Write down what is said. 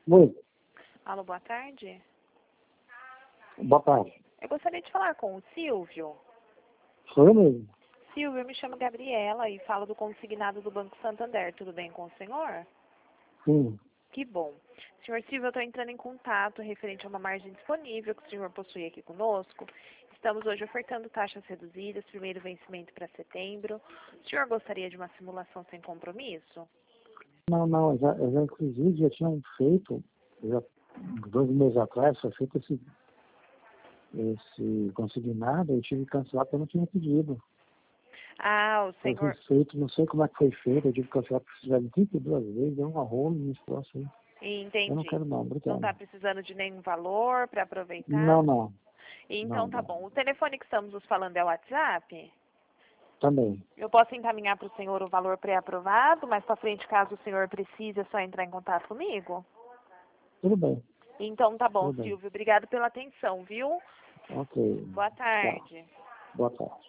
Oi, Alô, boa tarde. boa tarde. Eu gostaria de falar com o Silvio. Sou eu mesmo? Silvio, eu me chamo Gabriela e falo do consignado do Banco Santander. Tudo bem com o senhor? Sim. Que bom. Senhor Silvio, eu estou entrando em contato referente a uma margem disponível que o senhor possui aqui conosco. Estamos hoje ofertando taxas reduzidas, primeiro vencimento para setembro. O senhor gostaria de uma simulação sem compromisso? Não, eu já inclusive já tinham feito, já 2 meses atrás, foi feito esse consignado, eu tive que cancelar porque eu não tinha pedido. Ah, o Foi senhor... feito, não sei como é que foi feito, eu tive que cancelar porque fizeram 32 vezes, deu um arrolo nesse troço aí. Eu não Entendi. quero não, Não obrigado. está precisando de nenhum valor para aproveitar? Não. Então tá Não. bom. O telefone que estamos nos falando é o WhatsApp? Também. Eu posso encaminhar para o senhor o valor pré-aprovado, mas para frente, caso o senhor precise, é só entrar em contato comigo? Tudo bem, Então tá bom, tudo bem. Silvio. Obrigado pela atenção, viu? Ok. Boa Tchau. tarde. Boa tarde.